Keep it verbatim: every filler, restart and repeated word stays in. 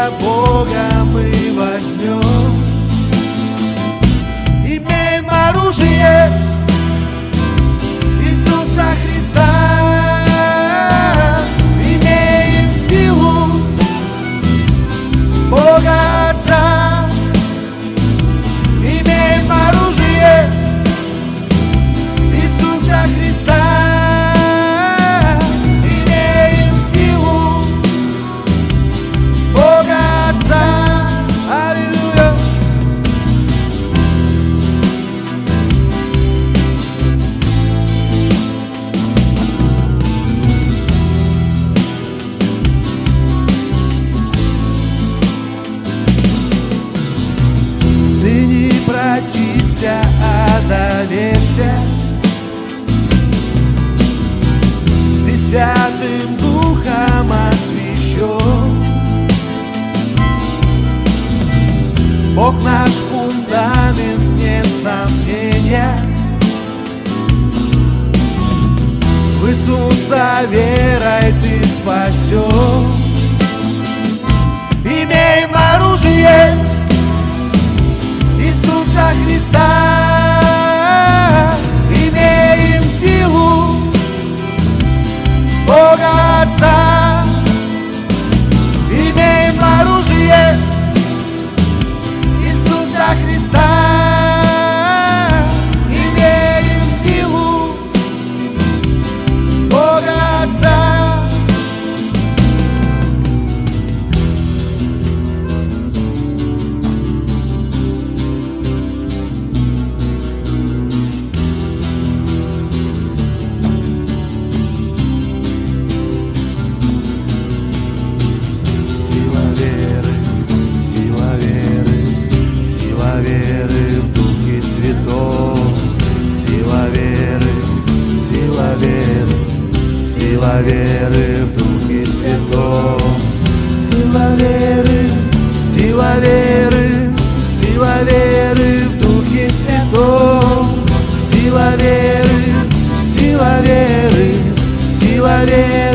Бога мы возьмем. Имеем оружие Иисуса Христа, имеем силу Бога Отца, имеем оружие Иисуса Христа, имеем силу Бога Отца. Аллилуйя. Ты не протився, а доверься. Ты Святым Духом освящен. Бог наш фундамент, нет сомнения. В Иисуса верой ты спасен. Имеем оружие Иисуса Христа, имеем силу Бога Отца, имеем оружие Иисуса Христа, имеем силу Бога Отца. Сила веры, сила веры, сила веры в Духе Святом. Сила веры, сила веры, сила веры в Духе Святом. Сила веры, сила веры, сила веры в Духе Святом. Сила веры, сила веры, сила веры.